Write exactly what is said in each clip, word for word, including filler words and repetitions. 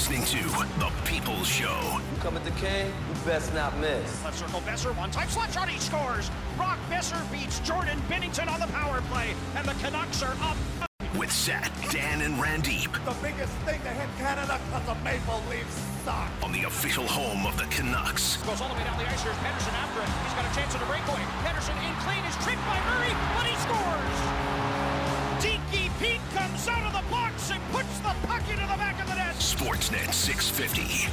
listening to The People's Show. You come at the K, you best not miss. Left circle, Besser, one-time slap shot, he scores. Brock Besser beats Jordan Binnington on the power play, and the Canucks are up. With Sat, Dan, and Randeep. The biggest thing to hit Canada because the Maple Leafs suck. On the official home of the Canucks. Goes all the way down the ice. Here's Pedersen after it. He's got a chance at a breakaway. Pedersen in clean is tricked by Murray, but he scores. Dinky Pete comes out of the box and puts the puck into the back of the net. Sportsnet six fifty.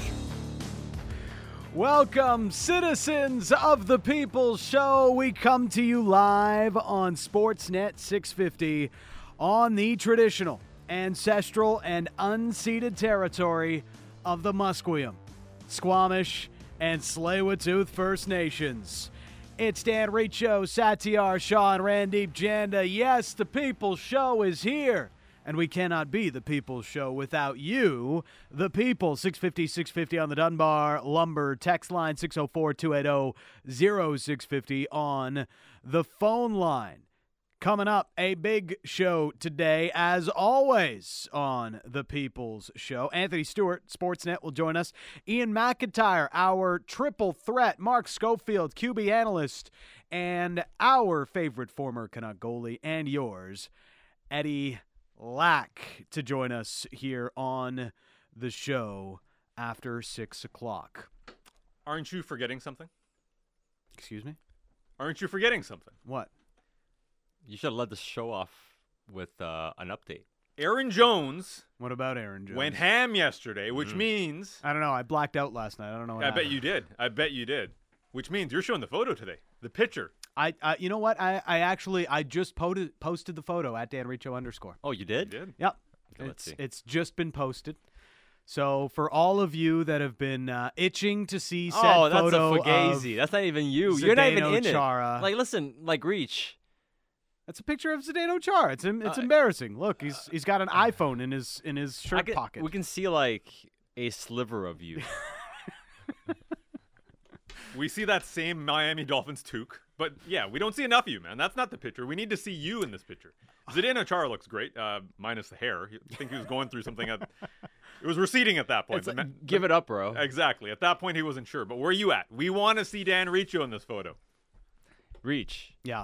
Welcome, citizens of the People's Show. We come to you live on Sportsnet six fifty on the traditional, ancestral, and unceded territory of the Musqueam, Squamish, and Tsleil-Waututh First Nations. It's Dan Riccio, Satyar Shah, and Randeep Janda. Yes, the People's Show is here. And we cannot be the People's Show without you, the people. six fifty, six fifty on the Dunbar Lumber text line, six oh four, two eight oh, oh six five oh on the phone line. Coming up, a big show today, as always, on the People's Show. Anthony Stewart, Sportsnet, will join us. Ian McIntyre, our triple threat. Mark Schofield, Q B analyst, and our favorite former Canuck goalie, and yours, Eddie Lack, to join us here on the show after six o'clock. Aren't you forgetting something? Excuse me? Aren't you forgetting something? What? You should have led the show off with uh, an update. Aaron Jones What about Aaron Jones? went ham yesterday, which Mm. means... I don't know. I blacked out last night. I don't know what I happened. bet you did. I bet you did. Which means you're showing the photo today. The picture. I, uh, you know what? I, I actually, I just posted posted the photo at Dan Riccio underscore. Oh, you You did? did. Yep. Okay, let's it's, see. it's just been posted. So for all of you that have been uh, itching to see said Oh, that's a photo Fugazi. of That's not even you. You're not even Zdeno in Chara. it. Like, listen, like Reach. That's a picture of Zdeno Chara. It's em- it's Uh, embarrassing. Look, he's he's got an iPhone in his in his I shirt can- pocket. We can see like a sliver of you. We see that same Miami Dolphins toque. But yeah, we don't see enough of you, man. That's not the picture. We need to see you in this picture. Zdeno Chara looks great, uh, minus the hair. I think he was going through something. At, it was receding at that point. It's The like, ma- give it up, bro. Exactly. At that point, he wasn't sure. But where are you at? We want to see Dan Riccio in this photo. Reach. yeah.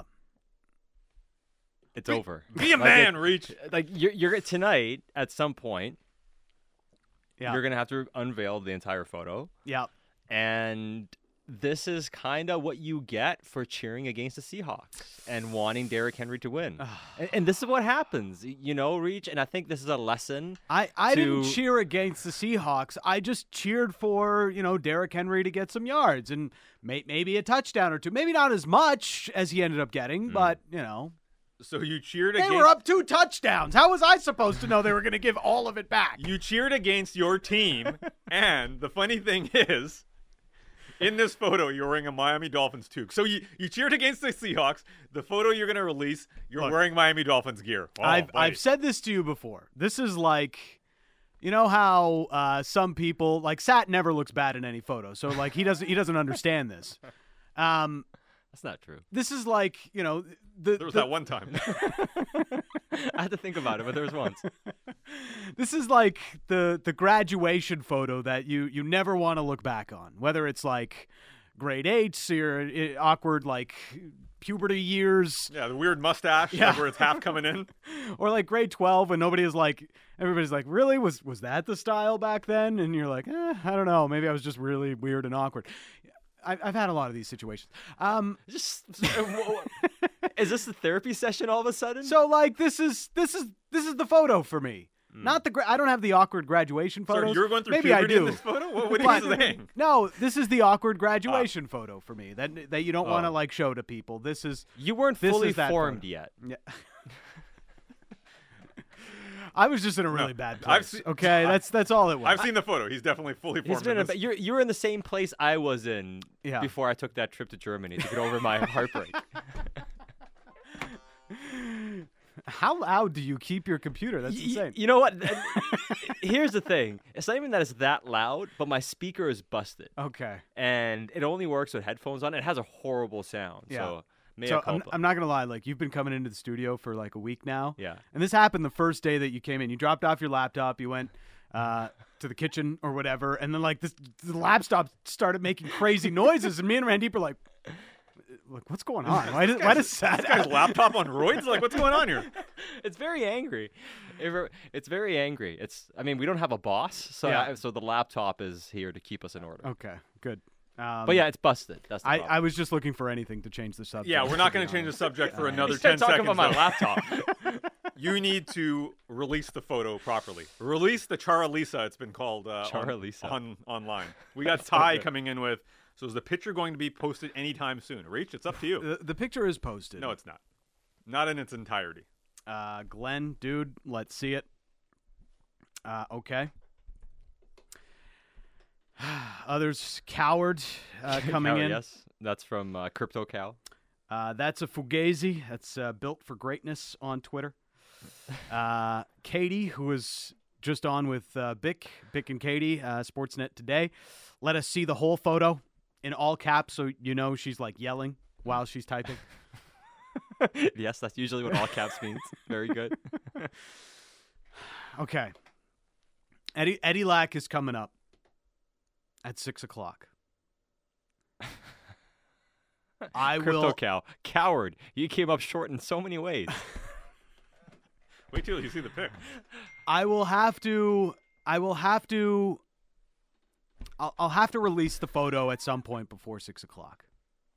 It's over. Be a Like, man, it- Reach. Like you're, you're tonight at some point. Yeah. You're gonna have to unveil the entire photo, Yeah. and this is kind of what you get for cheering against the Seahawks and wanting Derrick Henry to win. and, and this is what happens, you know, Reach. And I think this is a lesson. I, I didn't to- cheer against the Seahawks. I just cheered for, you know, Derrick Henry to get some yards and may, maybe a touchdown or two. Maybe not as much as he ended up getting, but, you know. So you cheered They against... were up two touchdowns. How was I supposed to know they were going to give all of it back? You cheered against your team, and the funny thing is, in this photo, you're wearing a Miami Dolphins toque. So you, you cheered against the Seahawks. The photo you're going to release, you're Look, wearing Miami Dolphins gear. Oh, I've buddy. I've said this to you before. This is like, you know how uh, some people, like Sat never looks bad in any photo, so like he doesn't he doesn't understand this. Um, That's not true. this is like, you know, the, There was the- that one time. I had to think about it, but there was once. This is like the the graduation photo that you you never want to look back on, whether it's like grade eights or uh, awkward like puberty years, Yeah, the weird mustache, Yeah. like where it's half coming in. or like grade twelve when nobody is like, everybody's like, really, was was that the style back then? And you're like, eh, I don't know, maybe I was just really weird and awkward. I've, I've had a lot of these situations. Um, Just is this a therapy session all of a sudden? so like this is this is this is the photo for me. Not the gra- I don't have the awkward graduation photos. Sorry, you're going through Maybe I puberty do. in this photo? What, what are But- you saying? No, this is the awkward graduation photo for me that that you don't want to Oh. like show to people. This is you weren't This fully is that formed photo. yet. yeah. I was just in a really No, bad I've place. seen- okay, that's that's all it was. I've seen the photo. He's definitely fully He's formed. been in a, this. you're you're in the same place I was in Yeah. before I took that trip to Germany to get over my heartbreak. How loud do you keep your computer? That's Y- y- insane. You know what? Th- Here's the thing. It's not even that it's that loud, but my speaker is busted. Okay. And it only works with headphones on. It has a horrible sound. Yeah. So, mea So I'm, culpa. I'm not gonna lie. Like you've been coming into the studio for like a week now. Yeah. And this happened the first day that you came in. You dropped off your laptop. You went uh, to the kitchen or whatever, and then like this, the laptop started making crazy noises, and me and Randeep are like, "Like, what's going on? Why does why does Sat This guy's laptop on roids? Like, what's going on here? It's very angry. It re- It's very angry. It's. I mean, we don't have a boss, so Yeah. I, so the laptop is here to keep us in order. Okay, good. Um, But yeah, it's busted. That's the I, problem. I was just looking for anything to change the subject. Yeah, we're not to be going to change the honest. subject for another You started ten talking seconds. about my though. laptop. You need to release the photo properly. Release the Chara Lisa, it's been called uh, Chara on, Lisa. on online. We got Ty coming in with, so is the picture going to be posted anytime soon? Reach, it's up to you. The, the picture is posted. No, it's not. Not in its entirety. Uh, Glenn, dude, let's see it. Uh, okay. Others, Coward, uh, coming Cow- in. Yes, that's from uh, Crypto Cow. Uh, that's a Fugazi. That's uh, built for greatness on Twitter. Uh, Katie, who was just on with uh, Bick, Bick and Katie, uh, Sportsnet today. Let us see the whole photo in all caps, so you know she's like yelling while she's typing. Yes, that's usually what all caps means. Very good. Okay. Eddie Eddie Lack is coming up at six o'clock. I Crypto will. Cow. Coward. You came up short in so many ways. Wait till you see the pic. I will have to. I will have to. I'll, I'll have to release the photo at some point before six o'clock.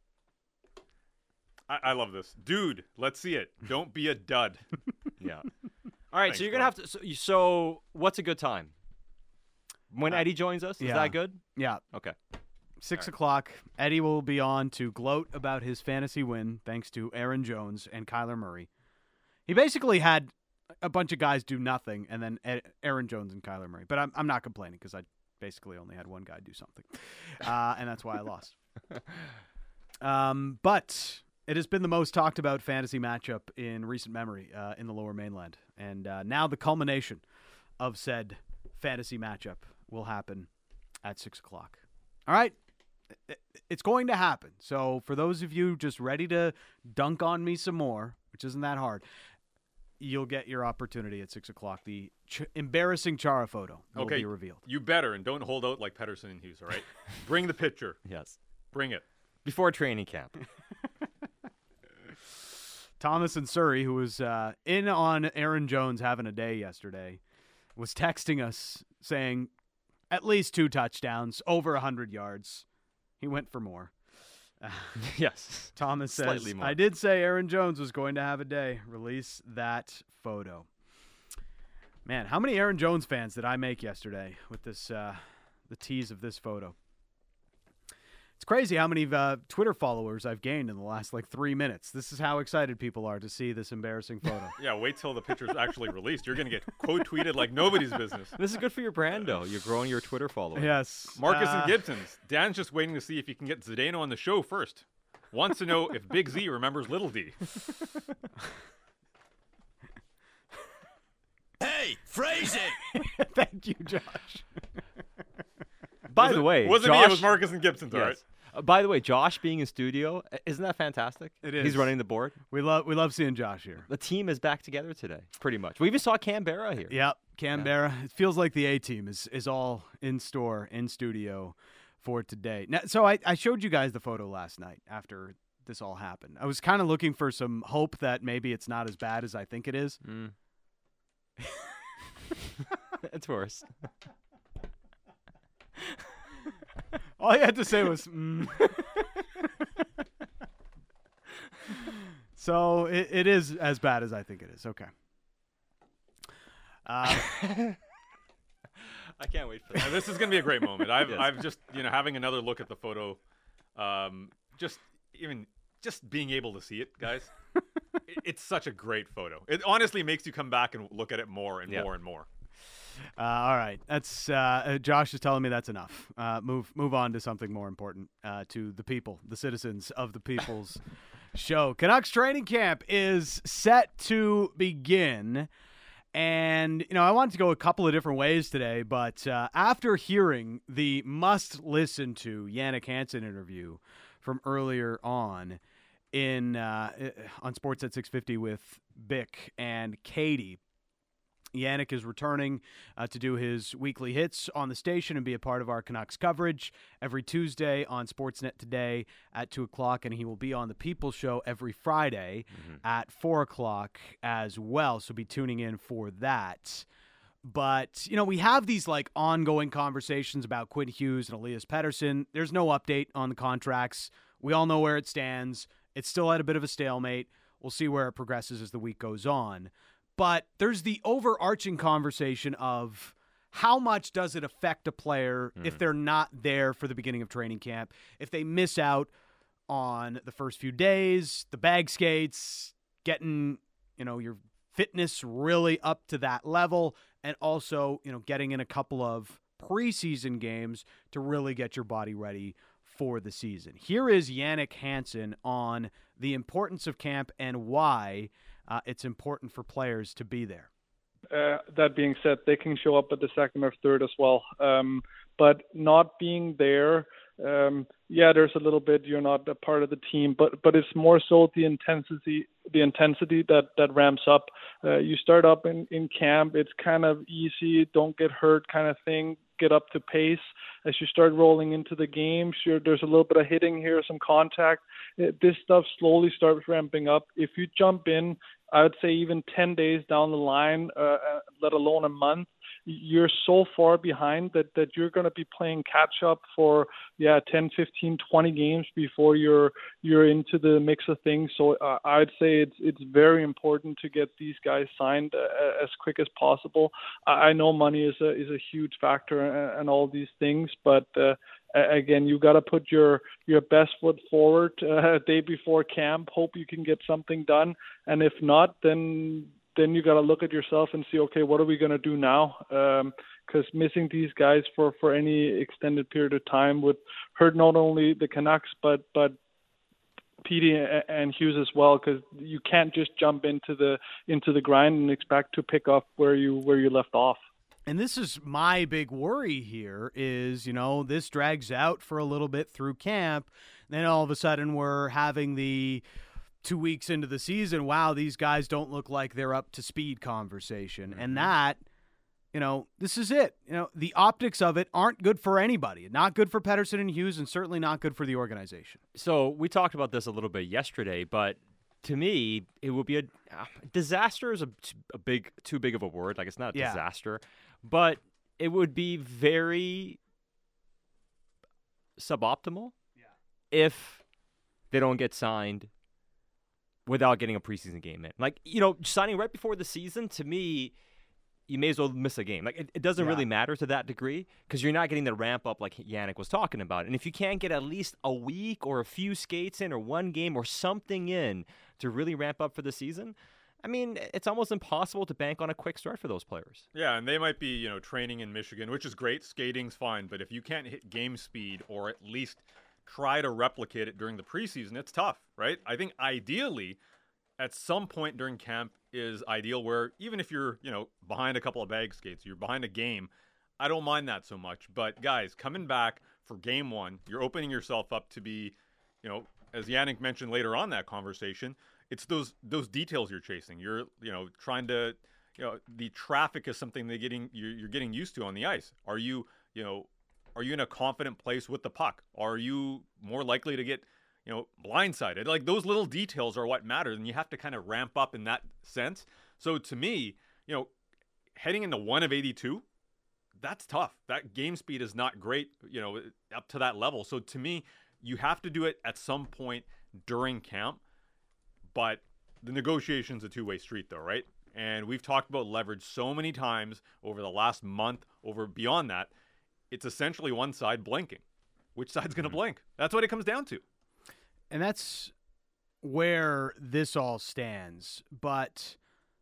I, I love this. Dude, let's see it. Don't be a dud. Yeah. All right, Thanks, so you're going to have to. So, you- so, what's a good time? When Eddie joins us? Is yeah. that good? Yeah, Okay. six o'clock. Eddie will be on to gloat about his fantasy win thanks to Aaron Jones and Kyler Murray. He basically had a bunch of guys do nothing, and then Ed, Aaron Jones and Kyler Murray. But I'm I'm not complaining because I basically only had one guy do something, uh, and that's why I lost. Um, but it has been the most talked about fantasy matchup in recent memory uh, in the Lower Mainland, and uh, now the culmination of said fantasy matchup will happen at six o'clock. All right. It's going to happen. So for those of you just ready to dunk on me some more, which isn't that hard, you'll get your opportunity at six o'clock. The ch- embarrassing Chara photo will Okay. be revealed. You better, and don't hold out like Pedersen and Hughes, all right? Bring the picture. Yes. Bring it. Before training camp. Thomas and Surrey, who was uh, in on Aaron Jones having a day yesterday, was texting us saying at least two touchdowns, over one hundred yards. He went for more. Uh, Yes. Thomas says, Slightly more. I did say Aaron Jones was going to have a day. Release that photo. Man, how many Aaron Jones fans did I make yesterday with this, uh, the tease of this photo? It's crazy how many uh, Twitter followers I've gained in the last like three minutes. This is how excited people are to see this embarrassing photo. Yeah, wait till the picture's actually released. You're going to get quote tweeted like nobody's business. This is good for your brand, though. You're growing your Twitter following. Yes. Marcus uh, and Gibson's. Dan's just waiting to see if he can get Zdeno on the show first. Wants to know if Big Z remembers Little D. Hey, phrase it. Thank you, Josh. By Was the it- way, wasn't Josh, me, it was Marcus and Gibson's, all right? Yes. Uh, by the way, Josh being in studio, uh, isn't that fantastic? It is. He's running the board. We love we love seeing Josh here. The team is back together today, pretty much. We even saw Canberra here. Yep, Canberra. It feels like the A team is is all in store, in studio for today. Now, so I, I showed you guys the photo last night after this all happened. I was kind of looking for some hope that maybe it's not as bad as I think it is. Mm. It's worse. All you had to say was, mm. So it, it is as bad as I think it is. Okay. Uh, I can't wait for that. Now, this is going to be a great moment. I've, Yes. I've just, you know, having another look at the photo, um, just even just being able to see it, guys. it, it's such a great photo. It honestly makes you come back and look at it more and Yeah. more and more. Uh, all right, that's uh, uh, Josh is telling me that's enough. Uh, move move on to something more important, uh, to the people, the citizens of the People's Show. Canucks training camp is set to begin, and you know I wanted to go a couple of different ways today, but uh, after hearing the must-listen to Yannick Hansen interview from earlier on in uh, on Sportsnet six fifty with Bick and Katie. Yannick is returning uh, to do his weekly hits on the station and be a part of our Canucks coverage every Tuesday on Sportsnet Today at two o'clock, and he will be on the People Show every Friday mm-hmm. at four o'clock as well, so be tuning in for that. But, you know, we have these, like, ongoing conversations about Quinn Hughes and Elias Pettersson. There's no update on the contracts. We all know where it stands. It's still at a bit of a stalemate. We'll see where it progresses as the week goes on. But there's the overarching conversation of how much does it affect a player mm. if they're not there for the beginning of training camp, if they miss out on the first few days, the bag skates, getting, you know, your fitness really up to that level, and also, you know, getting in a couple of preseason games to really get your body ready for the season. Here is Jannik Hansen on the importance of camp and why Uh, it's important for players to be there. Uh, that being said, they can show up at the second or third as well. Um, but not being there, um, yeah, there's a little bit, you're not a part of the team, but but it's more so the intensity the intensity that, that ramps up. Uh, you start up in, in camp, it's kind of easy, don't get hurt kind of thing, get up to pace. As you start rolling into the game, sure, there's a little bit of hitting here, some contact. This stuff slowly starts ramping up. If you jump in, I would say even ten days down the line, uh, let alone a month, you're so far behind that, that you're going to be playing catch up for, yeah, ten, fifteen, twenty games before you're you're into the mix of things. So uh, I'd say it's it's very important to get these guys signed uh, as quick as possible. I, I know money is a is a huge factor and, and all these things, but uh, again, you got to put your your best foot forward uh, day before camp. Hope you can get something done, and if not, then then you got to look at yourself and see, okay, what are we going to do now? Because um, missing these guys for, for any extended period of time would hurt not only the Canucks but but Petey and Hughes as well. Because you can't just jump into the into the grind and expect to pick up where you where you left off. And this is my big worry here is, you know, this drags out for a little bit through camp. Then all of a sudden we're having the two weeks into the season, wow, these guys don't look like they're up to speed conversation. Mm-hmm. And that, you know, this is it. You know, the optics of it aren't good for anybody. Not good for Pettersson and Hughes, and certainly not good for the organization. So we talked about this a little bit yesterday, but to me, it would be a uh, disaster is a, a big, too big of a word. Like, it's not a yeah. disaster, but it would be very suboptimal yeah. if they don't get signed without getting a preseason game in. Like, you know, signing right before the season, to me, you may as well miss a game. Like, it, it doesn't yeah. really matter to that degree because you're not getting the ramp up like Jannik was talking about. And if you can't get at least a week or a few skates in or one game or something in to really ramp up for the season, I mean, it's almost impossible to bank on a quick start for those players. Yeah, and they might be, you know, training in Michigan, which is great. Skating's fine. But if you can't hit game speed or at least try to replicate it during the preseason, it's tough, right? I think ideally, at some point during camp is ideal where even if you're, you know, behind a couple of bag skates, you're behind a game, I don't mind that so much. But guys, coming back for game one, you're opening yourself up to be, you know, as Jannik mentioned later on that conversation, it's those those details you're chasing. You're, you know, trying to, you know, the traffic is something they're getting you're, you're getting used to on the ice. Are you, you know, are you in a confident place with the puck? Are you more likely to get, you know, blindsided? Like, those little details are what matter, and you have to kind of ramp up in that sense. So to me, you know, heading into one of eighty-two, that's tough. That game speed is not great, you know, up to that level. So to me, you have to do it at some point during camp, but the negotiation's a two-way street though, right? And we've talked about leverage so many times over the last month, over beyond that. It's essentially one side blinking. Which side's going to mm-hmm. blink? That's what it comes down to. And that's where this all stands. But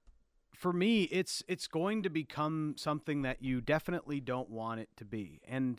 for me, it's it's going to become something that you definitely don't want it to be. And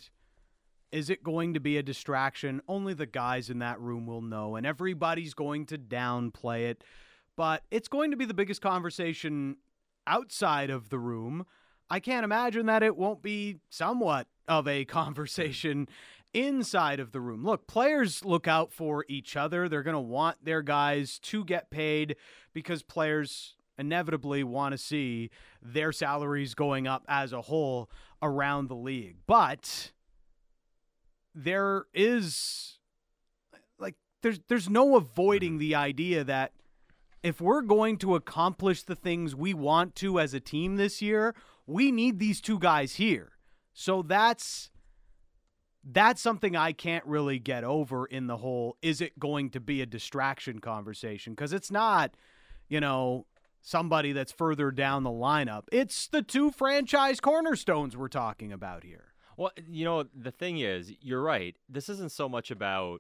is it going to be a distraction? Only the guys in that room will know, and everybody's going to downplay it. But it's going to be the biggest conversation outside of the room. I can't imagine that it won't be somewhat of a conversation inside of the room. Look, players look out for each other. They're going to want their guys to get paid because players inevitably want to see their salaries going up as a whole around the league. But there is, like, there's there's no avoiding the idea that if we're going to accomplish the things we want to as a team this year, we need these two guys here. So that's that's something I can't really get over in the whole, is it going to be a distraction conversation? Because it's not, you know, somebody that's further down the lineup. It's the two franchise cornerstones we're talking about here. Well, you know, the thing is, you're right. This isn't so much about,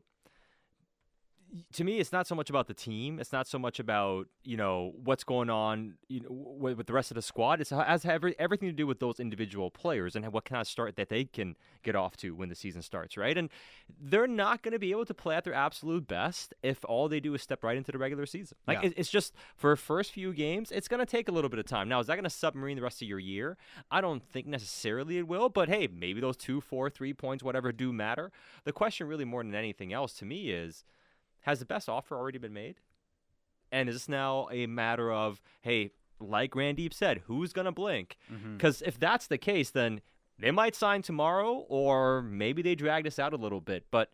to me, it's not so much about the team. It's not so much about, you know, what's going on, you know, with, with the rest of the squad. It's has every, everything to do with those individual players and what kind of start that they can get off to when the season starts, right? And they're not going to be able to play at their absolute best if all they do is step right into the regular season. Like, Yeah. it, it's just, for the first few games, it's going to take a little bit of time. Now, is that going to submarine the rest of your year? I don't think necessarily it will, but hey, maybe those two, four, three points, whatever, do matter. The question really more than anything else to me is, has the best offer already been made? And is this now a matter of, hey, like Randeep said, who's going to blink? Because mm-hmm. if that's the case, then they might sign tomorrow, or maybe they drag this out a little bit. But,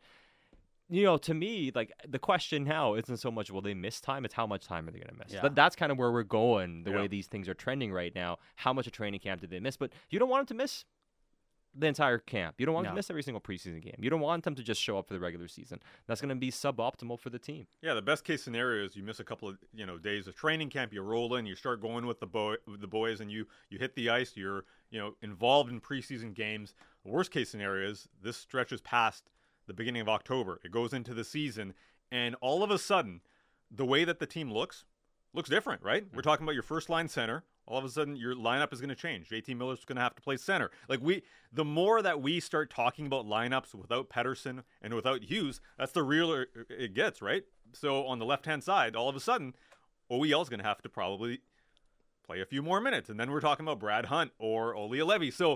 you know, to me, like, the question now isn't so much will they miss time, it's how much time are they going to miss. Yeah. That, that's kind of where we're going, the Yeah. way these things are trending right now. How much of training camp did they miss? But you don't want them to miss the entire camp. You don't want No. them to miss every single preseason game. You don't want them to just show up for the regular season. That's going to be suboptimal for the team. Yeah, the best case scenario is you miss a couple of you know days of training camp. You roll in, you start going with the boy, with the boys, and you you hit the ice. You're you know involved in preseason games. The worst case scenario is this stretches past the beginning of October. It goes into the season, and all of a sudden, the way that the team looks looks different, right? Mm-hmm. We're talking about your first line center. All of a sudden, your lineup is going to change. J T Miller's going to have to play center. Like we, the more that we start talking about lineups without Pettersson and without Hughes, that's the realer it gets, right? So on the left-hand side, all of a sudden, O E L is going to have to probably play a few more minutes, and then we're talking about Brad Hunt or Olli Juolevi. So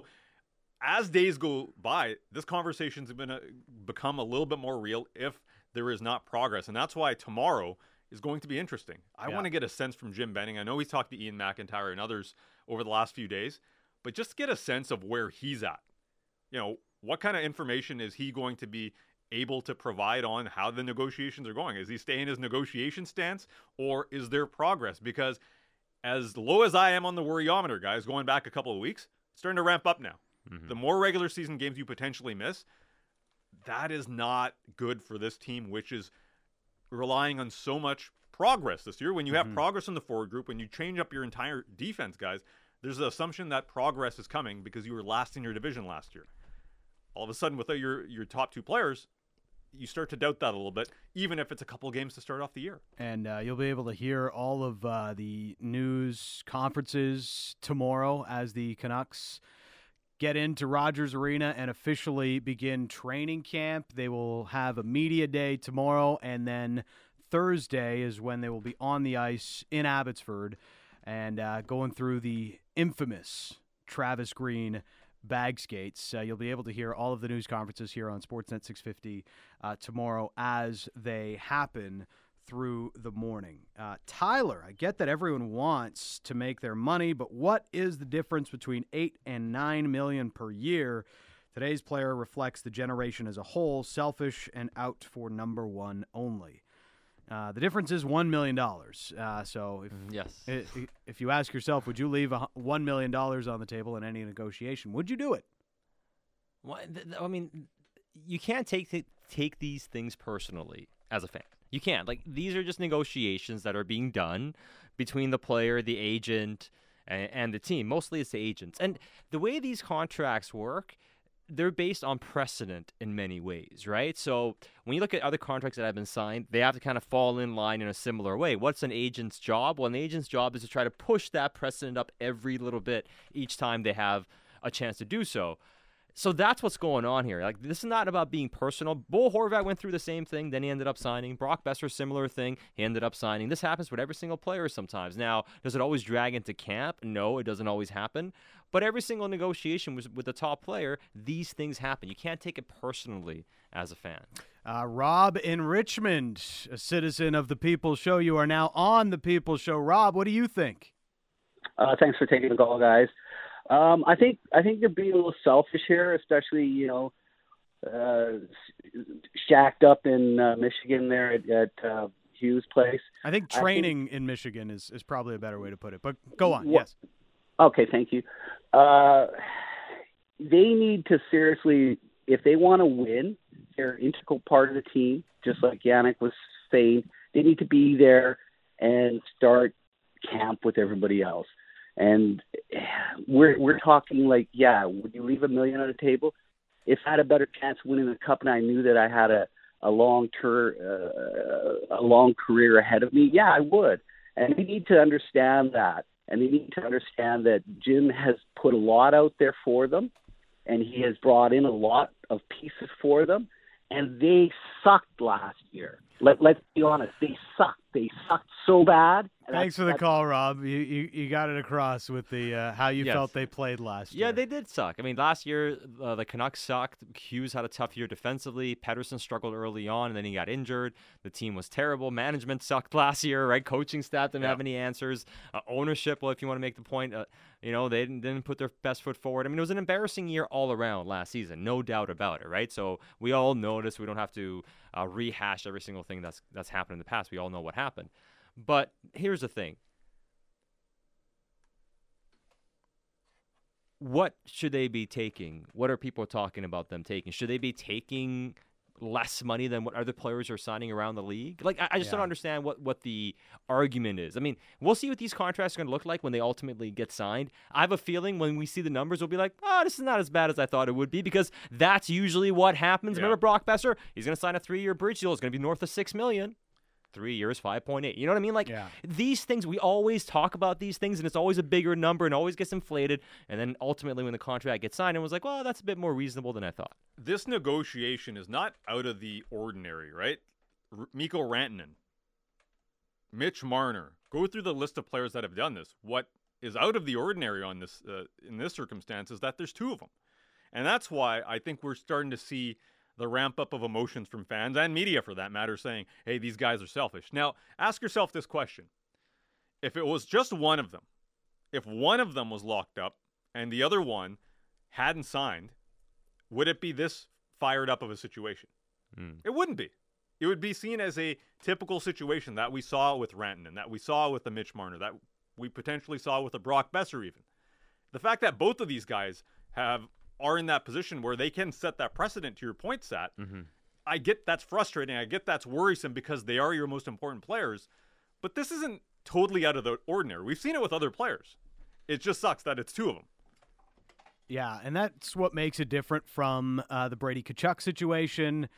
as days go by, this conversation is going to become a little bit more real if there is not progress, and that's why tomorrow is going to be interesting. I Yeah. want to get a sense from Jim Benning. I know he's talked to Ian McIntyre and others over the last few days, but just get a sense of where he's at. You know, what kind of information is he going to be able to provide on how the negotiations are going? Is he staying his negotiation stance, or is there progress? Because as low as I am on the worryometer, guys, going back a couple of weeks, it's starting to ramp up now. Mm-hmm. The more regular season games you potentially miss, that is not good for this team, which is relying on so much progress this year. When you have mm-hmm. progress in the forward group, when you change up your entire defense, guys, there's an assumption that progress is coming because you were last in your division last year. All of a sudden, without your, your top two players, you start to doubt that a little bit, even if it's a couple games to start off the year. And uh, you'll be able to hear all of uh, the news conferences tomorrow as the Canucks get into Rogers Arena and officially begin training camp. They will have a media day tomorrow, and then Thursday is when they will be on the ice in Abbotsford and uh, going through the infamous Travis Green bag skates. Uh, you'll be able to hear all of the news conferences here on Sportsnet six fifty uh, tomorrow as they happen through the morning. Uh, Tyler, I get that everyone wants to make their money, but what is the difference between eight and nine million per year? Today's player reflects the generation as a whole, selfish and out for number one only. Uh, the difference is one million dollars. Uh, so if, yes. if, if you ask yourself, would you leave a, one million dollars on the table in any negotiation? Would you do it? Well, th- th- I mean, you can't take th- take these things personally as a fan. You can't. Like, these are just negotiations that are being done between the player, the agent, and, and the team. Mostly it's the agents. And the way these contracts work, they're based on precedent in many ways, right? So when you look at other contracts that have been signed, they have to kind of fall in line in a similar way. What's an agent's job? Well, an agent's job is to try to push that precedent up every little bit each time they have a chance to do so. So that's what's going on here. Like, this is not about being personal. Bo Horvat went through the same thing, then he ended up signing. Brock Besser, similar thing, he ended up signing. This happens with every single player sometimes. Now, does it always drag into camp? No, it doesn't always happen. But every single negotiation with, with the top player, these things happen. You can't take it personally as a fan. Uh, Rob in Richmond, a citizen of the People's Show. You are now on the People's Show. Rob, what do you think? Uh, thanks for taking the call, guys. Um, I think I think they're being a little selfish here, especially you know, uh, shacked up in uh, Michigan there at, at uh, Hughes' place. I think training I think, in Michigan is, is probably a better way to put it. But go on. Wh- yes. Okay, thank you. Uh, they need to seriously, if they want to win, they're an integral part of the team, just like Yannick was saying. They need to be there and start camp with everybody else. And we're we're talking like, yeah, would you leave a million on the table? If I had a better chance of winning the cup and I knew that I had a, a long ter, uh, a long career ahead of me, yeah, I would. And we need to understand that. And they need to understand that Jim has put a lot out there for them, and he has brought in a lot of pieces for them, and they sucked last year. Let, let's be honest, they sucked. They sucked so bad. Thanks for the call, Rob. You you, you got it across with the uh, how you yes. felt they played last year. Yeah, they did suck. I mean, last year uh, the Canucks sucked. Hughes had a tough year defensively. Pettersson struggled early on, and then he got injured. The team was terrible. Management sucked last year, right? Coaching staff didn't yeah. have any answers. Uh, ownership, well, if you want to make the point, uh, you know, they didn't, didn't put their best foot forward. I mean, it was an embarrassing year all around last season, no doubt about it, right? So we all noticed. We don't have to uh, rehash every single thing that's that's happened in the past. We all know what happened. But here's the thing. What should they be taking? What are people talking about them taking? Should they be taking less money than what other players are signing around the league? Like, I, I just yeah. don't understand what, what the argument is. I mean, we'll see what these contracts are going to look like when they ultimately get signed. I have a feeling when we see the numbers, we'll be like, oh, this is not as bad as I thought it would be, because that's usually what happens. Yeah. Remember Brock Besser? He's going to sign a three-year bridge deal. It's going to be north of six million dollars. Three years, five point eight. You know what I mean? Like, yeah. these things, we always talk about these things, and it's always a bigger number and always gets inflated. And then ultimately when the contract gets signed, it was like, well, that's a bit more reasonable than I thought. This negotiation is not out of the ordinary, right? R- Mikko Rantanen, Mitch Marner. Go through the list of players that have done this. What is out of the ordinary on this uh, in this circumstance is that there's two of them. And that's why I think we're starting to see the ramp up of emotions from fans and media, for that matter, saying, hey, these guys are selfish. Now, ask yourself this question. If it was just one of them, if one of them was locked up and the other one hadn't signed, would it be this fired up of a situation? Mm. It wouldn't be. It would be seen as a typical situation that we saw with Rantanen, that we saw with the Mitch Marner, that we potentially saw with the Brock Besser even. The fact that both of these guys have are in that position where they can set that precedent, to your point, Sat. Mm-hmm. I get that's frustrating. I get that's worrisome because they are your most important players. But this isn't totally out of the ordinary. We've seen it with other players. It just sucks that it's two of them. Yeah, and that's what makes it different from uh, the Brady Tkachuk situation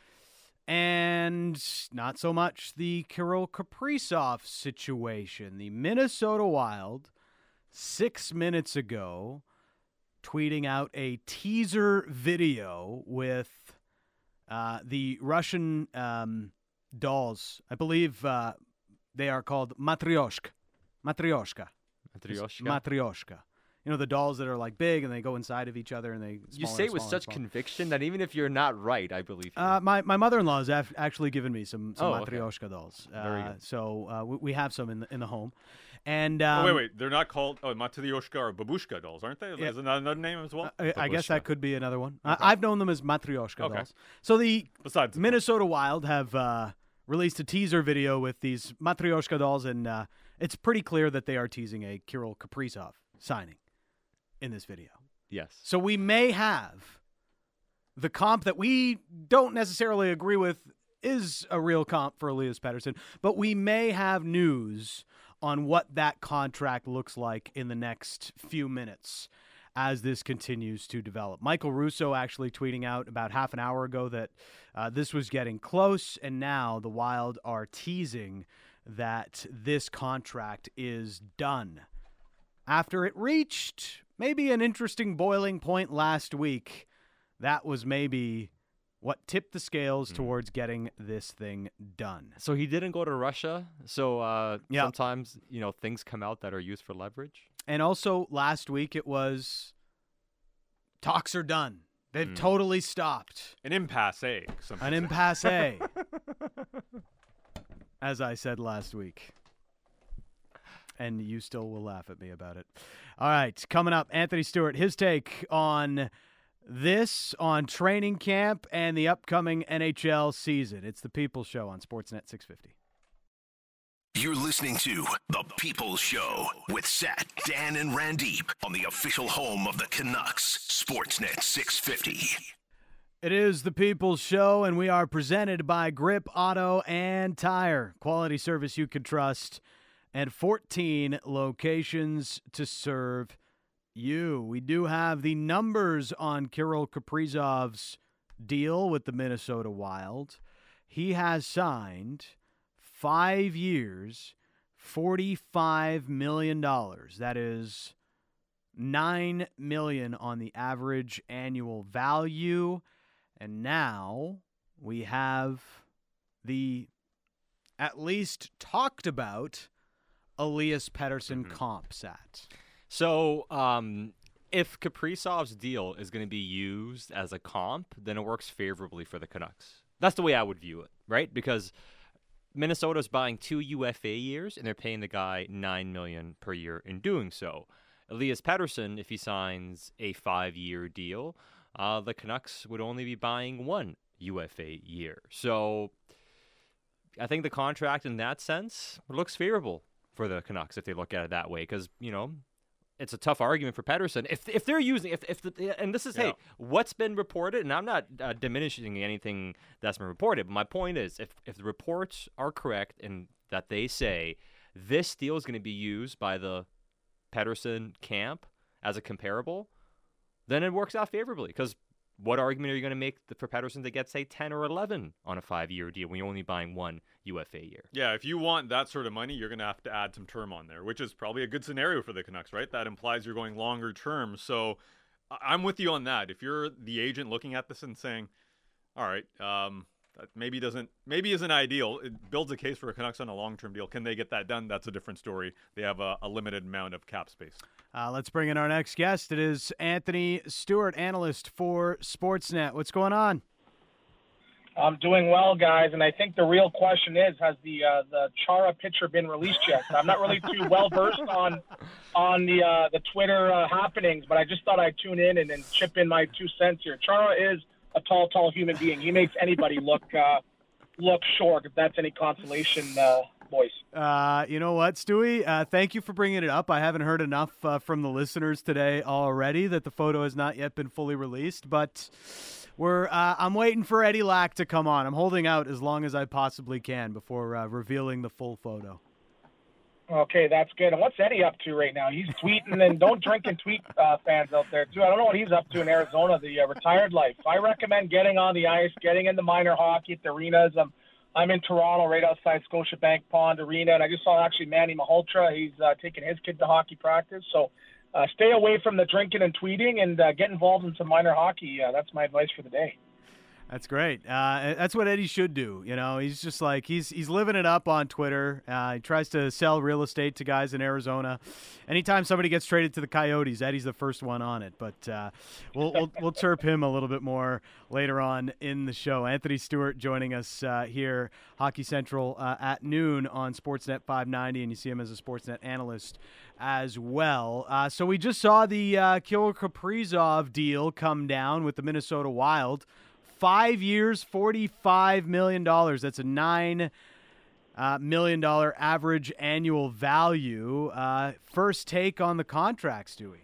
and not so much the Kirill Kaprizov situation. The Minnesota Wild, six minutes ago, tweeting out a teaser video with uh, the Russian um, dolls. I believe uh, they are called Matryoshka. Matryoshka. Matryoshka. Matryoshka. You know, the dolls that are like big and they go inside of each other and they. You say it with such conviction that even if you're not right, I believe you. Uh, my my mother-in-law has af- actually given me some, some oh, Matryoshka okay. dolls. Very uh, good. So uh, we, we have some in the in the home. And um, oh, wait, wait. They're not called oh, Matryoshka or Babushka dolls, aren't they? Yeah. Is that another name as well? I, I guess that could be another one. Okay. I, I've known them as Matryoshka okay. dolls. So the Besides Minnesota Wild have uh, released a teaser video with these Matryoshka dolls, and uh, it's pretty clear that they are teasing a Kirill Kaprizov signing in this video. Yes. So we may have the comp that we don't necessarily agree with is a real comp for Elias Pettersson, but we may have news on what that contract looks like in the next few minutes as this continues to develop. Michael Russo actually tweeting out about half an hour ago that uh, this was getting close, and now the Wild are teasing that this contract is done. After it reached maybe an interesting boiling point last week, that was maybe what tipped the scales mm. towards getting this thing done. So he didn't go to Russia. So uh, yep. sometimes, you know, things come out that are used for leverage. And also last week it was talks are done. They've mm. totally stopped. An impasse. An impasse. As I said last week. and you still will laugh at me about it. All right, coming up, Anthony Stewart, his take on this, on training camp, and the upcoming N H L season. It's the People's Show on Sportsnet six fifty. You're listening to The People's Show with Sat, Dan, and Randeep on the official home of the Canucks, Sportsnet six fifty. It is The People's Show, and we are presented by Grip Auto and Tire. Quality service you can trust, and fourteen locations to serve you. We do have the numbers on Kirill Kaprizov's deal with the Minnesota Wild. He has signed five years, forty-five million dollars. That is nine million dollars on the average annual value. And now we have the at least talked about Elias Pettersson mm-hmm. comp set. So um, if Kaprizov's deal is going to be used as a comp, then it works favorably for the Canucks. That's the way I would view it, right? Because Minnesota's buying two U F A years, and they're paying the guy nine million dollars per year in doing so. Elias Pettersson, if he signs a five-year deal, uh, the Canucks would only be buying one U F A year. So I think the contract in that sense looks favorable for the Canucks if they look at it that way, because, you know, it's a tough argument for Pettersson. If if they're using, if if the, and this is, yeah. hey, what's been reported, and I'm not uh, diminishing anything that's been reported, but my point is, if if the reports are correct and that they say this deal is going to be used by the Pettersson camp as a comparable, then it works out favorably. Because what argument are you going to make for Pettersson to get, say, ten or eleven on a five-year deal when you're only buying one U F A year? Yeah, if you want that sort of money, you're going to have to add some term on there, which is probably a good scenario for the Canucks, right? That implies you're going longer term. So I'm with you on that. If you're the agent looking at this and saying, all right, um, that maybe doesn't, maybe isn't ideal, it builds a case for a Canucks on a long-term deal. Can they get that done? That's a different story. They have a, a limited amount of cap space. Uh, let's bring in our next guest. It is Anthony Stewart, analyst for Sportsnet. What's going on? I'm doing well, guys, and I think the real question is, has the uh, the Chara picture been released yet? I'm not really too well versed on on the uh, the Twitter uh, happenings, but I just thought I'd tune in and, and chip in my two cents here. Chara is a tall, tall human being. He makes anybody look uh, look short, if that's any consolation, uh, boys. Uh, you know what, Stewie? Uh, thank you for bringing it up. I haven't heard enough uh, from the listeners today already that the photo has not yet been fully released, but we're uh, I'm waiting for Eddie Lack to come on. I'm holding out as long as I possibly can before uh, revealing the full photo. Okay, that's good. And what's Eddie up to right now? He's tweeting, and don't drink and tweet, uh, fans out there, too. I don't know what he's up to in Arizona, the uh, retired life. I recommend getting on the ice, getting into minor hockey at the arenas. I'm, I'm in Toronto, right outside Scotiabank Pond Arena, and I just saw actually Manny Malhotra. He's uh, taking his kid to hockey practice. So uh, stay away from the drinking and tweeting and uh, get involved in some minor hockey. Uh, that's my advice for the day. That's great. Uh, that's what Eddie should do. You know, he's just like, he's he's living it up on Twitter. Uh, he tries to sell real estate to guys in Arizona. Anytime somebody gets traded to the Coyotes, Eddie's the first one on it. But uh, we'll, we'll we'll chirp him a little bit more later on in the show. Anthony Stewart joining us uh, here, Hockey Central uh, at noon on Sportsnet five ninety, and you see him as a Sportsnet analyst as well. Uh, so we just saw the uh, Kirill Kaprizov deal come down with the Minnesota Wild. Five years, forty-five million dollars. That's a nine uh, million dollar average annual value. Uh, first take on the contract, Stewie.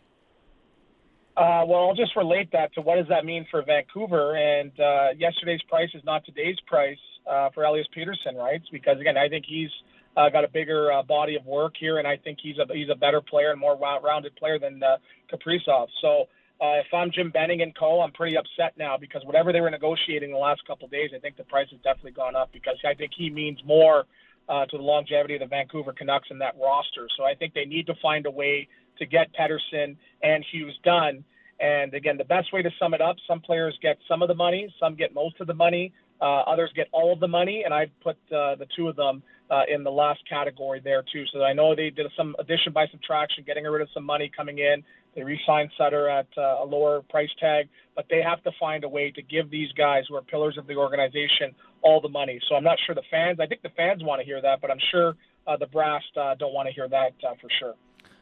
Uh, well, I'll just relate that to what does that mean for Vancouver. And uh, yesterday's price is not today's price uh, for Elias Pettersson, right? Because, again, I think he's uh, got a bigger uh, body of work here, and I think he's a, he's a better player and more rounded player than uh, Kaprizov. So, Uh, if I'm Jim Benning and co., I'm pretty upset now because whatever they were negotiating the last couple of days, I think the price has definitely gone up because I think he means more uh, to the longevity of the Vancouver Canucks in that roster. So I think they need to find a way to get Pettersson and Hughes done. And, again, the best way to sum it up, some players get some of the money, some get most of the money, uh, others get all of the money, and I'd put uh, the two of them uh, in the last category there too. So I know they did some addition by subtraction, getting rid of some money coming in. They re-signed Sutter at uh, a lower price tag, but they have to find a way to give these guys who are pillars of the organization all the money. So I'm not sure the fans, I think the fans want to hear that, but I'm sure uh, the brass uh, don't want to hear that uh, for sure.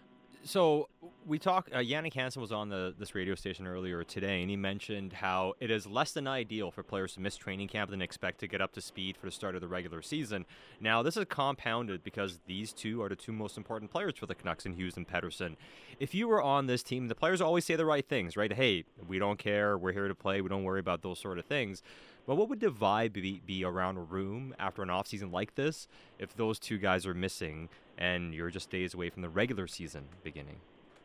So we talked. Uh, Yannick Hansen was on the this radio station earlier today, and he mentioned how it is less than ideal for players to miss training camp than expect to get up to speed for the start of the regular season. Now, this is compounded because these two are the two most important players for the Canucks, in Hughes and Pettersson. If you were on this team, the players always say the right things, right? Hey, we don't care. We're here to play. We don't worry about those sort of things. But what would the vibe be, be around a room after an offseason like this if those two guys are missing and you're just days away from the regular season beginning?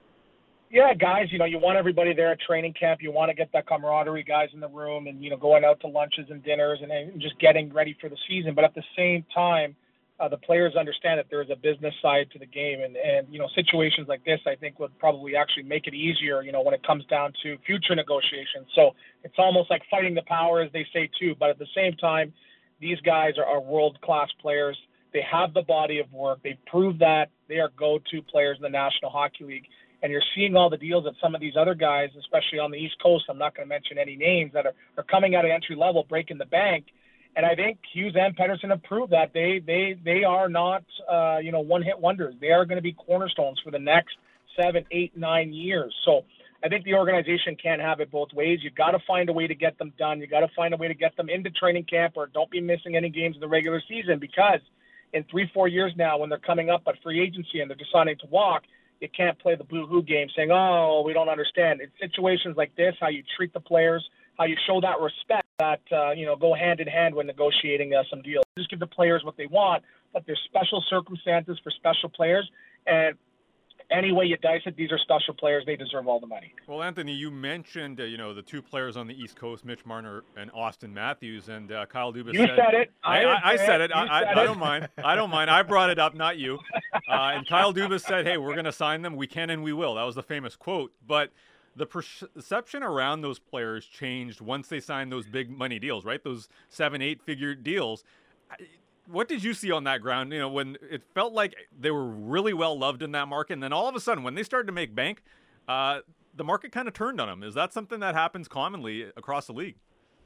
Yeah, guys, you know, you want everybody there at training camp. You want to get that camaraderie, guys in the room, and, you know, going out to lunches and dinners and, and just getting ready for the season. But at the same time, uh, the players understand that there is a business side to the game. And, and, you know, situations like this, I think, would probably actually make it easier, you know, when it comes down to future negotiations. So it's almost like fighting the power, as they say, too. But at the same time, these guys are, are world-class players. They have the body of work. They've proved that they are go-to players in the National Hockey League. And you're seeing all the deals that some of these other guys, especially on the East Coast, I'm not going to mention any names, that are, are coming out of entry level, breaking the bank. And I think Hughes and Pettersson have proved that they they they are not uh, you know one-hit wonders. They are going to be cornerstones for the next seven, eight, nine years. So I think the organization can't have it both ways. You've got to find a way to get them done. You've got to find a way to get them into training camp, or don't be missing any games in the regular season, because in three, four years now, when they're coming up at free agency and they're deciding to walk, you can't play the boo-hoo game saying, oh, we don't understand. It's situations like this, how you treat the players, how you show that respect that, uh, you know, go hand in hand when negotiating uh, some deals. Just give the players what they want, but there's special circumstances for special players. And any way you dice it, these are special players. They deserve all the money. Well, Anthony, you mentioned, uh, you know, the two players on the East Coast, Mitch Marner and Austin Matthews, and uh, Kyle Dubas you said... said it. I, I, I said it. I, said I, it. I don't mind. I don't mind. I brought it up, not you. Uh, and Kyle Dubas said, hey, we're going to sign them. We can and we will. That was the famous quote. But the perception around those players changed once they signed those big money deals, right? Those seven, eight figure deals. What did you see on that ground? You know, when it felt like they were really well loved in that market, and then all of a sudden, when they started to make bank, uh, the market kind of turned on them. Is that something that happens commonly across the league?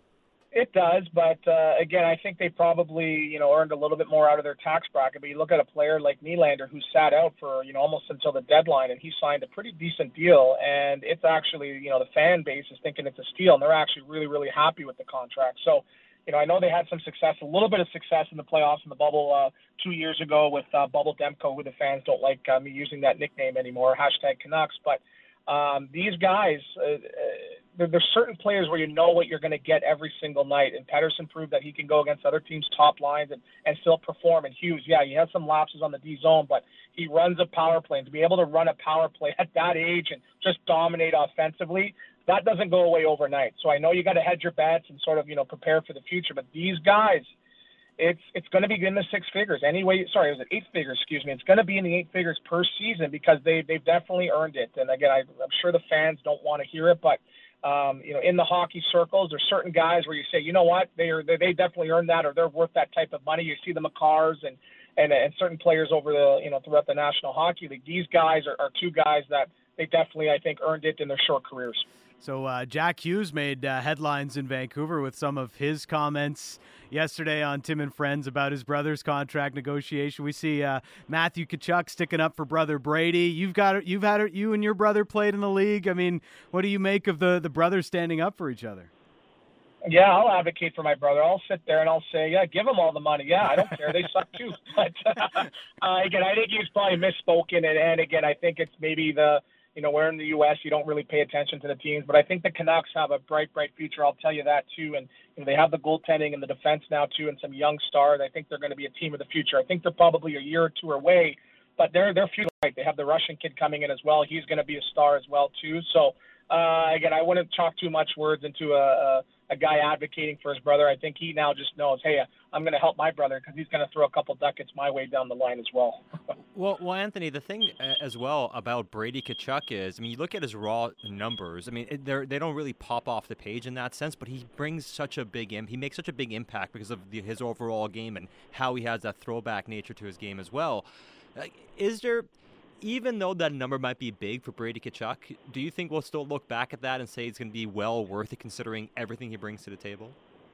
It does, but uh, again, I think they probably, you know, earned a little bit more out of their tax bracket. But you look at a player like Nylander, who sat out for, you know, almost until the deadline, and he signed a pretty decent deal. And it's actually, you know, the fan base is thinking it's a steal, and they're actually really, really happy with the contract. So, you know, I know they had some success, a little bit of success in the playoffs in the bubble uh, two years ago with uh, Bubble Demko, who the fans don't like uh, me using that nickname anymore, hashtag Canucks. But um, these guys, uh, there, there's certain players where you know what you're going to get every single night. And Pettersson proved that he can go against other teams' top lines and, and still perform. And Hughes, yeah, he has some lapses on the D zone, but he runs a power play. And to be able to run a power play at that age and just dominate offensively, that doesn't go away overnight. So I know you got to hedge your bets and sort of, you know, prepare for the future. But these guys, it's it's going to be in the six figures anyway. Sorry, it was at eight figures. Excuse me. It's going to be in the eight figures per season because they they've definitely earned it. And again, I, I'm sure the fans don't want to hear it, but um, you know, in the hockey circles, there's certain guys where you say, you know what, they are they, they definitely earned that, or they're worth that type of money. You see the Makars and and and certain players over the you know throughout the National Hockey League. These guys are, are two guys that they definitely, I think, earned it in their short careers. So uh, Jack Hughes made uh, headlines in Vancouver with some of his comments yesterday on Tim and Friends about his brother's contract negotiation. We see uh, Matthew Tkachuk sticking up for brother Brady. You've got you've had you and your brother played in the league. I mean, what do you make of the the brothers standing up for each other? Yeah, I'll advocate for my brother. I'll sit there and I'll say, yeah, give them all the money. Yeah, I don't care. They suck too. But uh, again, I think he's probably misspoken. And, and again, I think it's maybe the You know, we're in the U S, you don't really pay attention to the teams. But I think the Canucks have a bright, bright future. I'll tell you that, too. And you know, they have the goaltending and the defense now, too, and some young stars. I think they're going to be a team of the future. I think they're probably a year or two away. But they're, they're future. Right. They have the Russian kid coming in as well. He's going to be a star as well, too. So, uh, again, I wouldn't chalk too much words into a, a, a guy advocating for his brother. I think he now just knows, hey, I'm going to help my brother because he's going to throw a couple ducats my way down the line as well. Well, well, Anthony, the thing uh, as well about Brady Tkachuk is, I mean, you look at his raw numbers. I mean, they they don't really pop off the page in that sense, but he brings such a big im- he makes such a big impact because of the, his overall game and how he has that throwback nature to his game as well. Uh, is there, even though that number might be big for Brady Tkachuk, do you think we'll still look back at that and say it's going to be well worth it considering everything he brings to the table?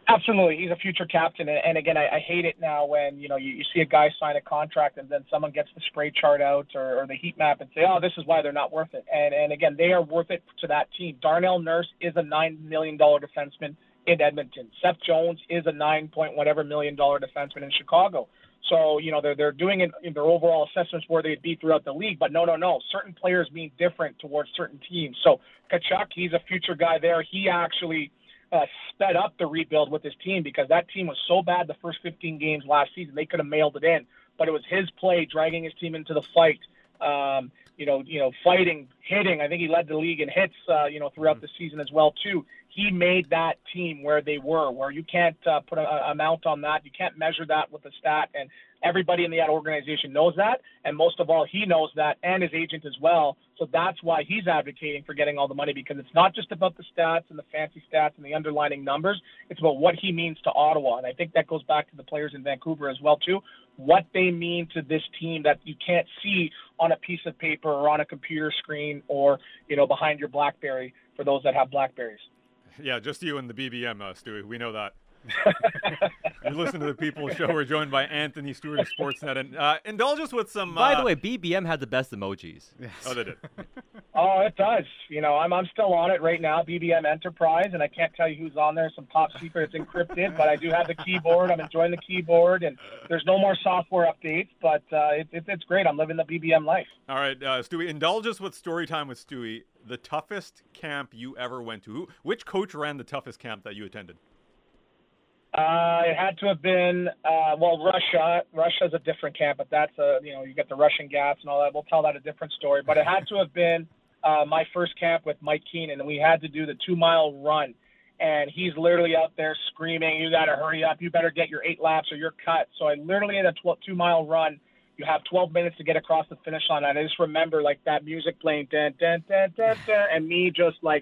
Absolutely, he's a future captain, and, and again, I, I hate it now when you know you, you see a guy sign a contract and then someone gets the spray chart out or, or the heat map and say, "Oh, this is why they're not worth it." And and again, they are worth it to that team. Darnell Nurse is a nine million dollar defenseman in Edmonton. Seth Jones is a nine point whatever million dollar defenseman in Chicago. So you know they're they're doing it in their overall assessments where they'd be throughout the league. But no, no, no. Certain players mean different towards certain teams. So Tkachuk, he's a future guy there. He actually. Uh, sped up the rebuild with his team because that team was so bad the first fifteen games last season they could have mailed it in, but it was his play dragging his team into the fight. Um, you know, you know, fighting, hitting. I think he led the league in hits. Uh, you know, throughout the season as well too. He made that team where they were, where you can't uh, put a amount on that. You can't measure that with a stat, and everybody in the organization knows that, and most of all, he knows that, and his agent as well. So that's why he's advocating for getting all the money, because it's not just about the stats and the fancy stats and the underlining numbers. It's about what he means to Ottawa, and I think that goes back to the players in Vancouver as well too, what they mean to this team that you can't see on a piece of paper or on a computer screen or, you know, behind your BlackBerry for those that have BlackBerries. Yeah, just you and the B B M, uh, Stewie. We know that. You listen to the People's Show. We're joined by Anthony Stewart of Sportsnet. And uh, indulge us with some... By uh, the way, B B M had the best emojis. Yes. Oh, they did. Oh, it does. You know, I'm I'm still on it right now, B B M Enterprise, and I can't tell you who's on there. Some top secret, it's encrypted, but I do have the keyboard. I'm enjoying the keyboard, and there's no more software updates, but uh, it, it, it's great. I'm living the B B M life. All right, uh, Stewie, indulge us with story time with Stewie. The toughest camp you ever went to. Who, which coach ran the toughest camp that you attended? Uh, it had to have been, uh, well, Russia. Russia's a different camp, but that's a, you know, you get the Russian gas and all that. We'll tell that a different story. But it had to have been uh, my first camp with Mike Keenan, and we had to do the two-mile run. And he's literally out there screaming, "You got to hurry up. You better get your eight laps or you're cut." So I literally, in a two-mile run, you have twelve minutes to get across the finish line. And I just remember, like, that music playing, dun, dun, dun, dun, dun, and me just, like,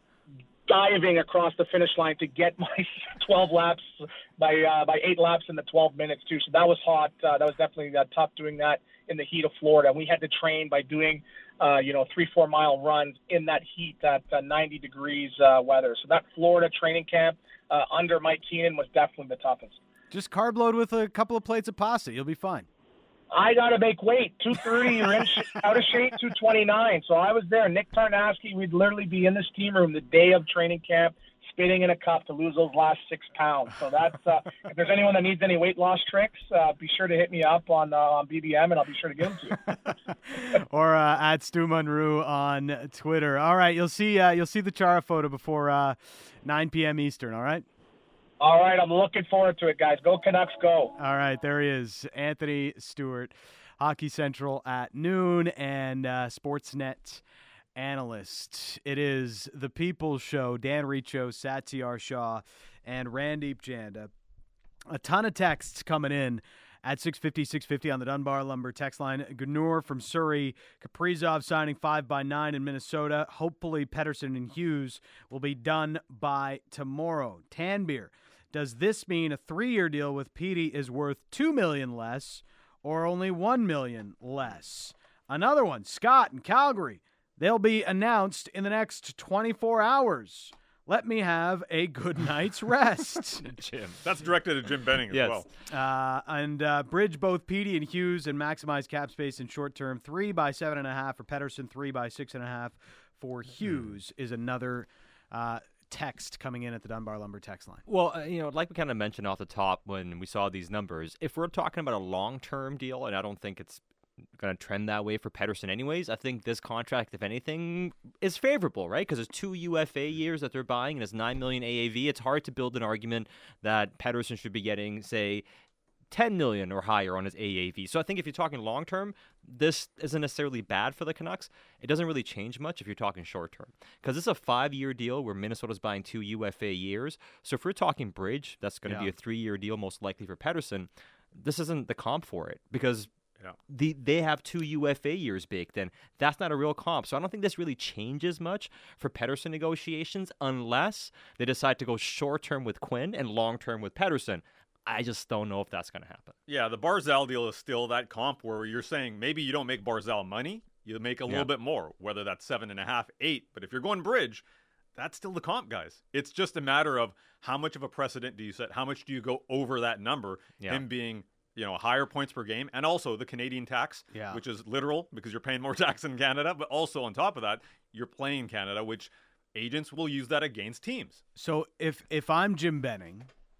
diving across the finish line to get my twelve laps, by uh, by eight laps in the twelve minutes, too. So that was hot. Uh, that was definitely uh, tough doing that in the heat of Florida. We had to train by doing, uh, you know, three, four-mile runs in that heat at uh, ninety degrees uh, weather. So that Florida training camp uh, under Mike Keenan was definitely the toughest. Just carb load with a couple of plates of pasta. You'll be fine. I got to make weight. two thirty, you're in sh- out of shape, two twenty-nine. So I was there. Nick Tarnowski, we'd literally be in the steam room the day of training camp, spitting in a cup to lose those last six pounds. So that's, uh, if there's anyone that needs any weight loss tricks, uh, be sure to hit me up on uh, on B B M, and I'll be sure to give them to you. Or uh, at Stu Munro on Twitter. All right, you'll see uh, you'll see the Chara photo before uh, nine p.m. Eastern, all right? All right, I'm looking forward to it, guys. Go Canucks, go. All right, there he is, Anthony Stewart, Hockey Central at noon, and uh, Sportsnet analyst. It is the People's Show. Dan Riccio, Satyar Shah, and Randeep Janda. A ton of texts coming in at six fifty, six fifty on the Dunbar Lumber text line. Gnur from Surrey, Kaprizov signing five by nine in Minnesota. Hopefully Pettersson and Hughes will be done by tomorrow. Tanbeer, does this mean a three-year deal with Petey is worth two million dollars less or only one million dollars less? Another one, Scott in Calgary. They'll be announced in the next twenty-four hours. Let me have a good night's rest. Jim. That's directed at Jim Benning as Yes. well. Uh, and uh, bridge both Petey and Hughes and maximize cap space in short term. Three by seven and a half for Pettersson. Three by six and a half for Hughes is another uh, text coming in at the Dunbar Lumber text line. Well, uh, you know, like we kind of mentioned off the top when we saw these numbers, if we're talking about a long-term deal, and I don't think it's going to trend that way for Pettersson anyways, I think this contract, if anything, is favorable, right? Because it's two U F A years that they're buying and it's nine million dollars A A V. It's hard to build an argument that Pettersson should be getting, say, ten million dollars or higher on his A A V. So I think if you're talking long-term, this isn't necessarily bad for the Canucks. It doesn't really change much if you're talking short-term. Because it's a five-year deal where Minnesota's buying two U F A years. So if we're talking bridge, that's going to Yeah. be a three-year deal most likely for Pettersson. This isn't the comp for it because Yeah. the they have two U F A years baked in. That's not a real comp. So I don't think this really changes much for Pettersson negotiations unless they decide to go short-term with Quinn and long-term with Pettersson. I just don't know if that's going to happen. Yeah, the Barzal deal is still that comp where you're saying maybe you don't make Barzal money, you make a Yeah. little bit more, whether that's seven and a half, eight. But if you're going bridge, that's still the comp, guys. It's just a matter of how much of a precedent do you set? How much do you go over that number? Yeah. Him being, you know, higher points per game, and also the Canadian tax, Yeah. which is literal because you're paying more tax in Canada, but also on top of that, you're playing Canada, which agents will use that against teams. So if if I'm Jim Benning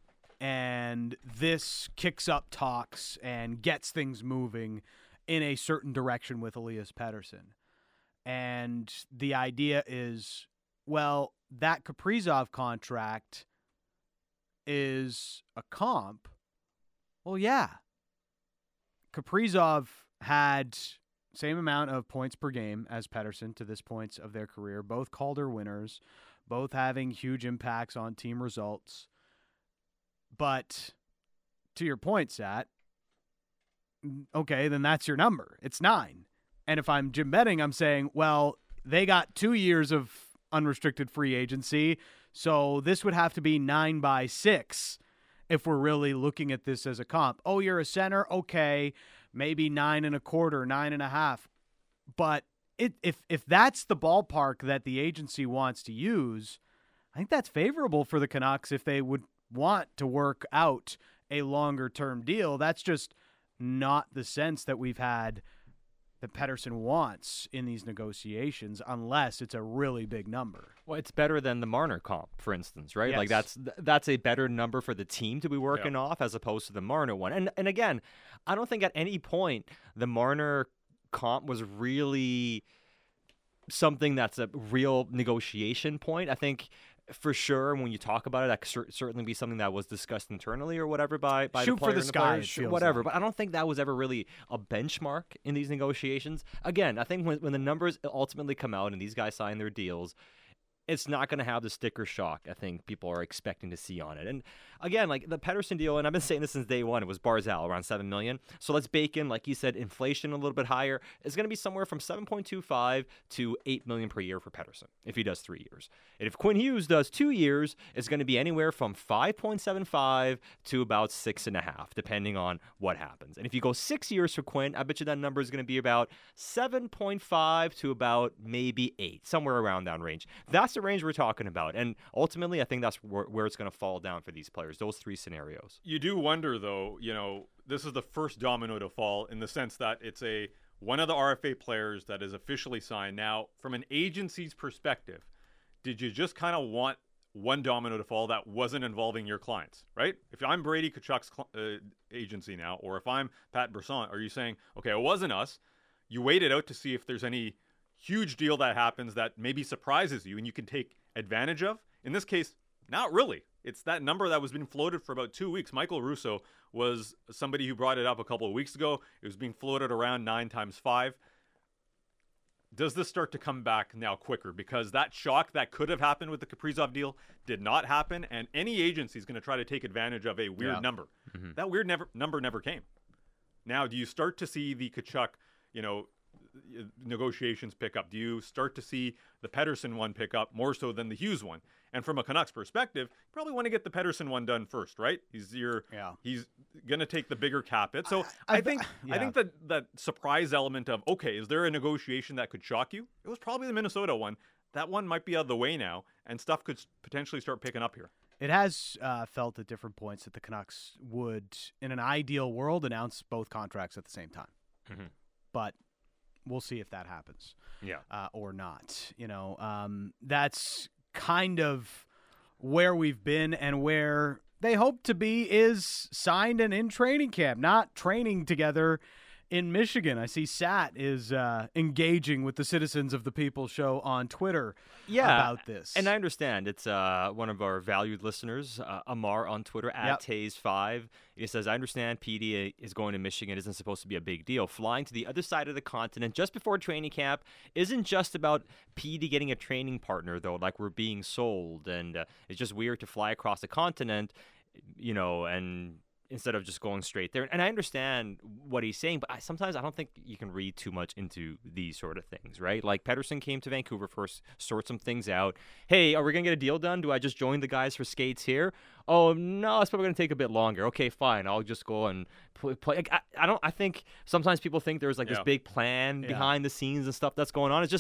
and this kicks up talks and gets things moving in a certain direction with Elias Pettersson, and the idea is, well, that Kaprizov contract is a comp, well, yeah. Kaprizov had same amount of points per game as Pettersson to this point of their career, both Calder winners, both having huge impacts on team results. But to your point, Sat, okay, then that's your number. It's nine. And if I'm Jim Benning, I'm saying, well, they got two years of unrestricted free agency, so this would have to be nine by six if we're really looking at this as a comp. Oh, you're a center? Okay, maybe nine and a quarter, nine and a half. But it, if if that's the ballpark that the agency wants to use, I think that's favorable for the Canucks if they would want to work out a longer-term deal. That's just not the sense that we've had that Pettersson wants in these negotiations, unless it's a really big number. Well, it's better than the Marner comp, for instance, right? Yes. Like that's that's a better number for the team to be working Yeah. off as opposed to the Marner one. And and again, I don't think at any point the Marner comp was really something that's a real negotiation point. I think for sure when you talk about it, that could cer- certainly be something that was discussed internally or whatever by, by Shoot the for player the and the sky, players, it sure, feels whatever. like. But I don't think that was ever really a benchmark in these negotiations. Again, I think when, when the numbers ultimately come out and these guys sign their deals, it's not going to have the sticker shock I think people are expecting to see on it. And again, like the Pettersson deal, and I've been saying this since day one, it was Barzal around seven million dollars. So let's bake in, like you said, inflation a little bit higher. It's going to be somewhere from seven point two five to eight million dollars per year for Pettersson if he does three years. And if Quinn Hughes does two years, it's going to be anywhere from five point seven five to about six and a half, depending on what happens. And if you go six years for Quinn, I bet you that number is going to be about seven point five to about maybe eight, somewhere around that range. That's the range we're talking about. And ultimately, I think that's where, where it's going to fall down for these players, those three scenarios. You do wonder, though, you know, this is the first domino to fall in the sense that it's a one of the R F A players that is officially signed. Now, from an agency's perspective, did you just kind of want one domino to fall that wasn't involving your clients, right? If I'm Brady Tkachuk's cl- uh, agency now, or if I'm Pat Brisson, are you saying, okay, it wasn't us, you waited out to see if there's any huge deal that happens that maybe surprises you and you can take advantage of? In this case, not really. It's that number that was being floated for about two weeks. Michael Russo was somebody who brought it up a couple of weeks ago. It was being floated around nine times five. Does this start to come back now quicker? Because that shock that could have happened with the Kaprizov deal did not happen, and any agency is going to try to take advantage of a weird Yeah. number. Mm-hmm. That weird never, number never came. Now, do you start to see the Tkachuk, you know, negotiations pick up? Do you start to see the Pettersson one pick up more so than the Hughes one? And from a Canucks perspective, you probably want to get the Pettersson one done first, right? He's your, Yeah. he's going to take the bigger cap hit. So I- I, I think th- I yeah. think that that surprise element of, okay, is there a negotiation that could shock you? It was probably the Minnesota one. That one might be out of the way now, and stuff could s- potentially start picking up here. It has uh, felt at different points that the Canucks would, in an ideal world, announce both contracts at the same time. Mhm. But we'll see if that happens. Yeah. Uh, or not. You know, um, that's kind of where we've been and where they hope to be is signed and in training camp, not training together in Michigan. I see Sat is uh, engaging with the Citizens of the People show on Twitter Yeah, about this. And I understand it's uh, one of our valued listeners, uh, Amar on Twitter, at Yep. Taze five. He says, I understand P D is going to Michigan isn't supposed to be a big deal. Flying to the other side of the continent just before training camp isn't just about P D getting a training partner, though, like we're being sold. And uh, it's just weird to fly across the continent, you know, and instead of just going straight there. And I understand what he's saying, but I, sometimes I don't think you can read too much into these sort of things, right? Like Pettersson came to Vancouver first, sort some things out. Hey, are we going to get a deal done? Do I just join the guys for skates here? Oh, no, it's probably going to take a bit longer. Okay, fine. I'll just go and play. play. Like, I, I don't, I think sometimes people think there's like Yeah. this big plan Yeah. behind the scenes and stuff that's going on. It's just,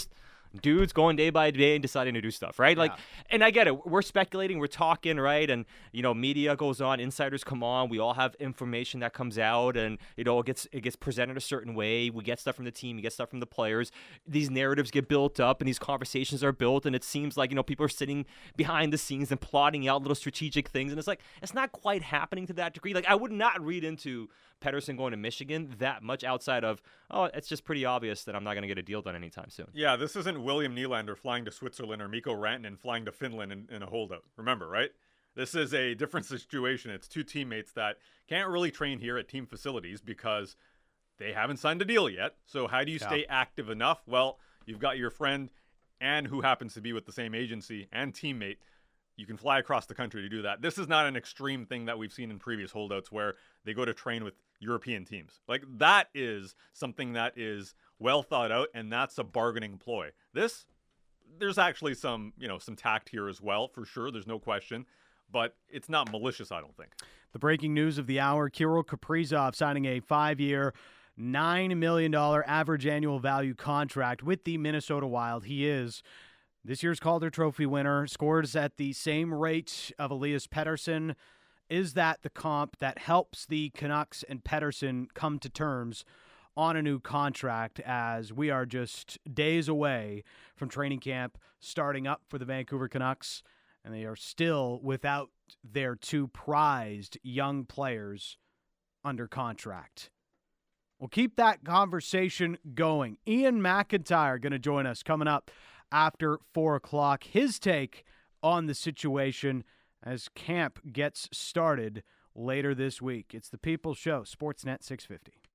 dudes going day by day and deciding to do stuff, right? Like, Yeah. and I get it. We're speculating, we're talking, right? And, you know, media goes on, insiders come on. We all have information that comes out, and, you know, it gets it gets presented a certain way. We get stuff from the team, we get stuff from the players. These narratives get built up, and these conversations are built, and it seems like, you know, people are sitting behind the scenes and plotting out little strategic things, and it's like, it's not quite happening to that degree. Like, I would not read into Pettersson going to Michigan that much outside of, oh, it's just pretty obvious that I'm not going to get a deal done anytime soon. Yeah, this isn't William Nylander flying to Switzerland or Mikko Rantanen flying to Finland in, in a holdout. Remember, right? This is a different situation. It's two teammates that can't really train here at team facilities because they haven't signed a deal yet. So how do you Yeah. stay active enough? Well, you've got your friend and who happens to be with the same agency and teammate. You can fly across the country to do that. This is not an extreme thing that we've seen in previous holdouts where they go to train with European teams. Like, that is something that is well thought out, and that's a bargaining ploy. This, there's actually some, you know, some tact here as well, for sure. There's no question. But it's not malicious, I don't think. The breaking news of the hour, Kirill Kaprizov signing a five-year, nine million dollars average annual value contract with the Minnesota Wild. He is this year's Calder Trophy winner, scores at the same rate of Elias Pettersson. Is that the comp that helps the Canucks and Pettersson come to terms on a new contract, as we are just days away from training camp starting up for the Vancouver Canucks, and they are still without their two prized young players under contract? We'll keep that conversation going. Ian McIntyre going to join us coming up after four o'clock. His take on the situation as camp gets started later this week. It's the People's Show, Sportsnet six fifty.